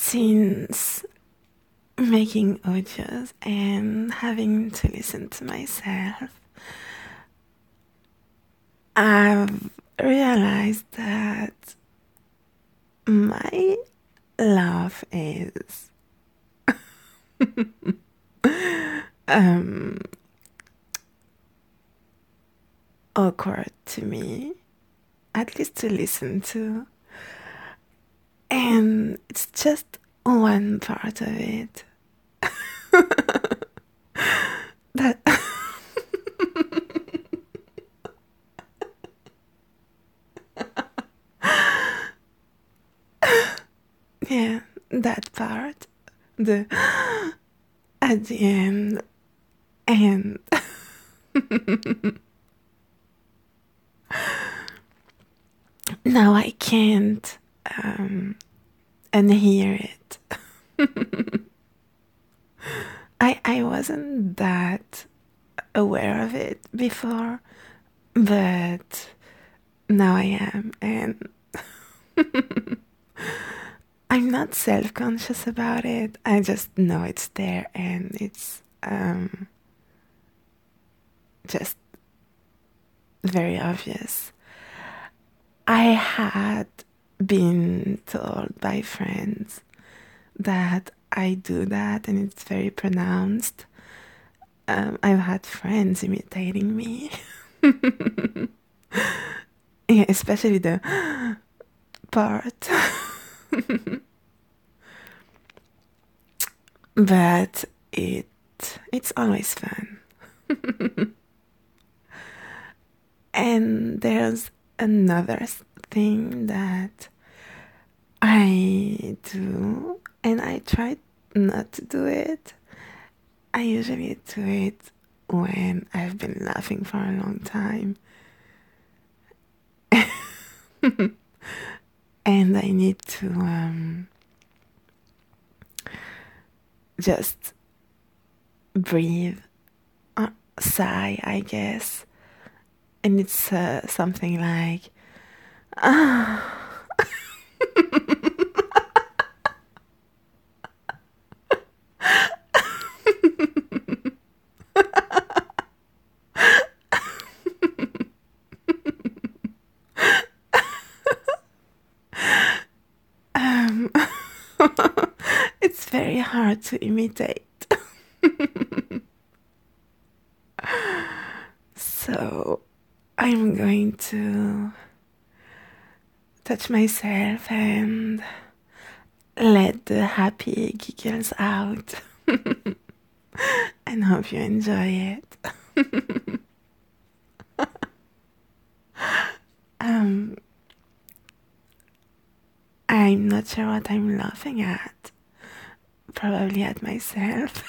Since making audios and having to listen to myself, I've realized that my laugh is um, awkward to me, at least to listen to. And it's just one part of it that yeah, that part, the at the end, and now I can't unhear it. I wasn't that aware of it before, but now I am, and I'm not self-conscious about it. I just know it's there, and it's just very obvious. I had been told by friends that I do that, and it's very pronounced. I've had friends imitating me. Yeah, especially the part. But it's always fun. And there's another thing that I do, and I try not to do it. I usually do it when I've been laughing for a long time. And I need to just breathe, sigh, I guess. And it's something like, ah. um, it's very hard to imitate. So I'm going to touch myself and let the happy giggles out. And hope you enjoy it. I'm not sure what I'm laughing at. Probably at myself.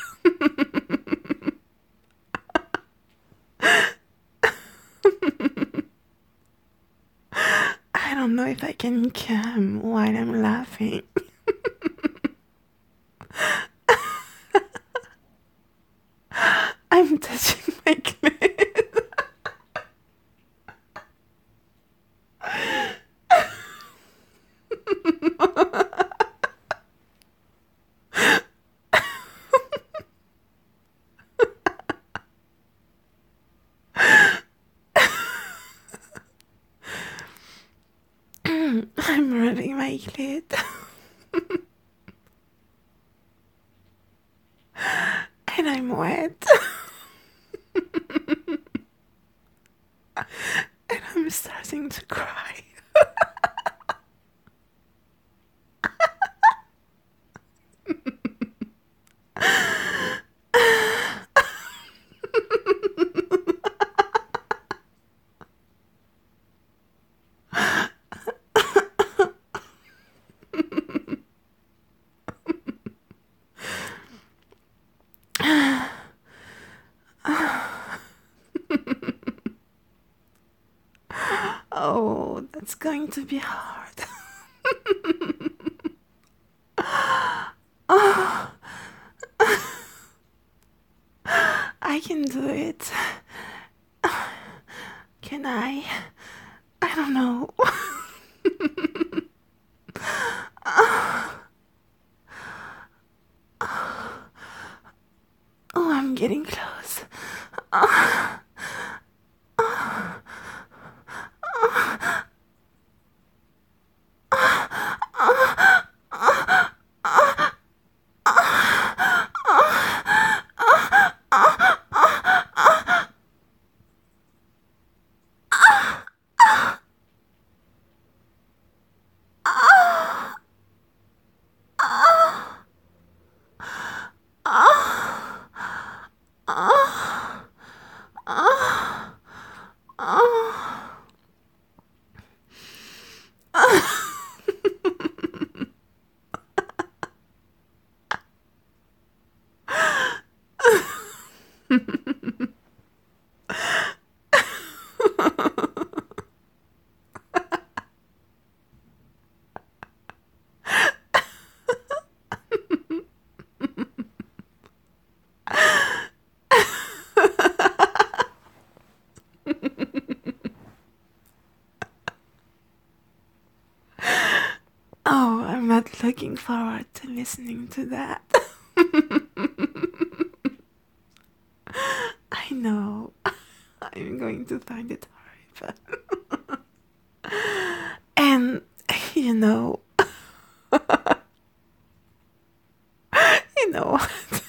I don't know if I can come while I'm laughing. I'm touching my clit. I'm rubbing my clit. And I'm wet. And I'm starting to cry. Oh, that's going to be hard. Oh, I can do it. Can I? I don't know. getting close. Oh, I'm not looking forward to listening to that. I know. I'm going to find it horrible. And, you know, you know what?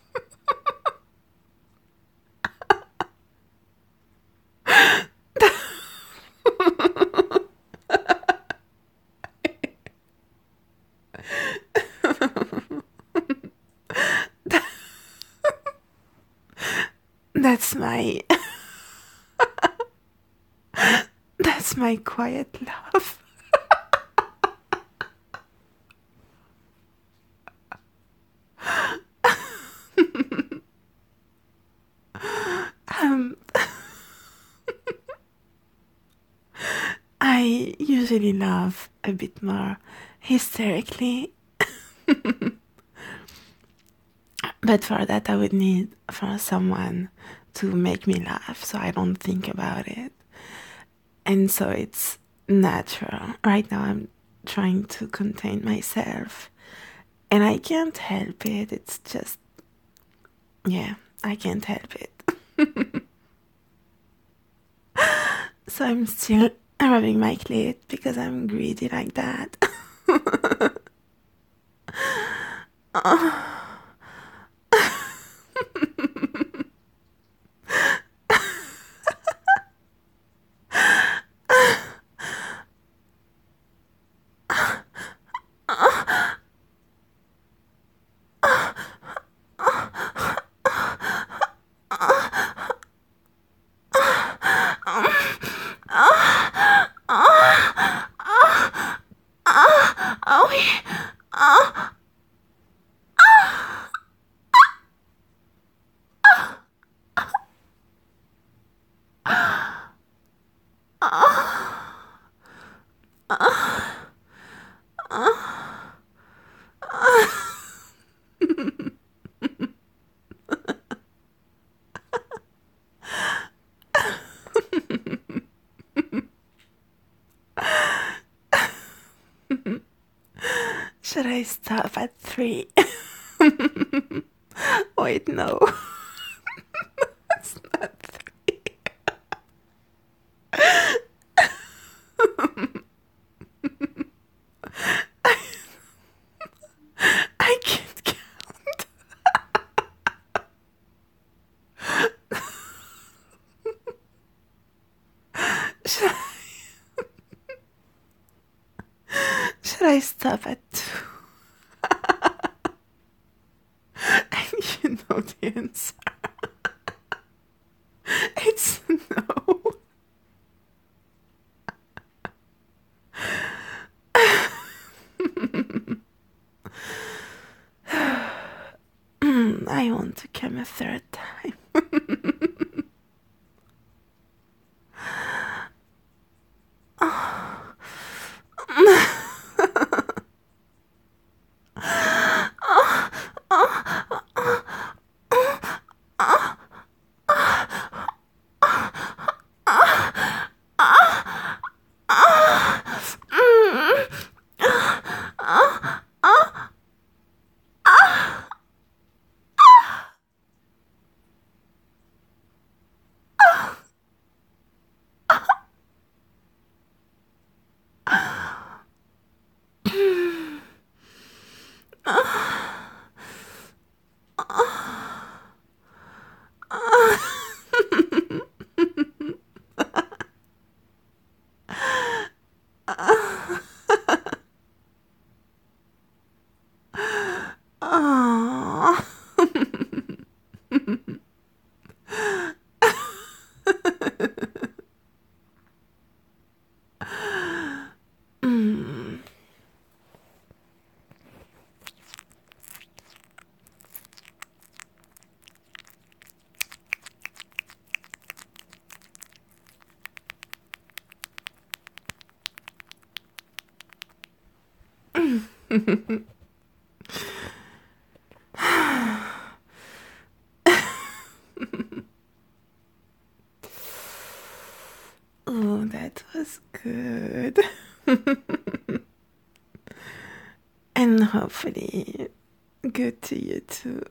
That's my that's my quiet love. um I usually laugh a bit more hysterically. But for that I would need for someone to make me laugh so I don't think about it. And so it's natural. Right now I'm trying to contain myself and I can't help it. It's just, yeah, I can't help it. So I'm still rubbing my clit because I'm greedy like that. Oh, yeah. Should I stop at 3? Wait, no. It's not 3. I can't count. Should should I stop at 2? And you know the answer. It's no. I want to come a third time. Oh, that was good. And hopefully good to you too.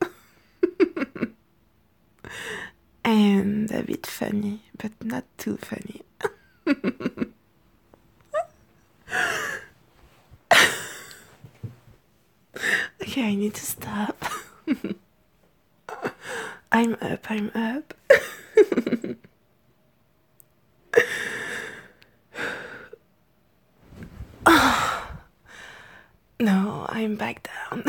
And a bit funny, but not too funny. Okay, I need to stop. I'm up, I'm up. No, I'm back down.